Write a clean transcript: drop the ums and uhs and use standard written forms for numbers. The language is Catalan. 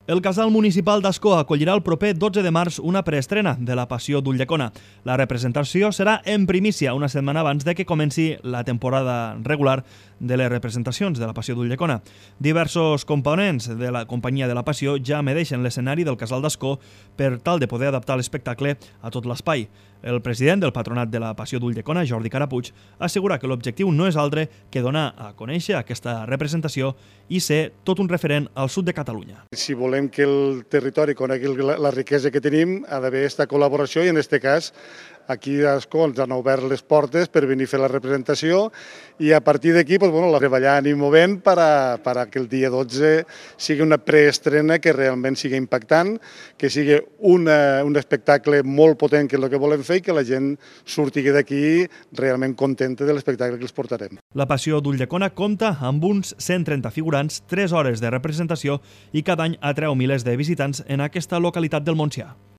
El Casal Municipal d'Ascó acollirà el proper 12 de març una preestrena de la Passió d'Ulldecona. La representació serà en primícia una setmana abans de que comenci la temporada regular de les representacions de la Passió d'Ulldecona. Diversos components de la companyia de la Passió ja medeixen l'escenari del Casal d'Ascó per tal de poder adaptar l'espectacle a tot l'espai. El president del Patronat de la Passió d'Ulldecona, Jordi Carapuig, assegura que l'objectiu no és altre que donar a conèixer aquesta representació i ser tot un referent al sud de Catalunya. Si volem que el territori conegui la riquesa que tenim, ha d'haver aquesta col·laboració i en aquest cas aquí a Ascó ens han obert les portes per venir a fer la representació i a partir d'aquí treballant i movent per que el dia 12 sigui una preestrena que realment sigui impactant, que sigui un espectacle molt potent que és el que volem fer i que la gent surti d'aquí realment contenta de l'espectacle que els portarem. La Passió d'Ulldecona compta amb uns 130 figurants, 3 hores de representació i cada any atreu milers de visitants en aquesta localitat del Montsià.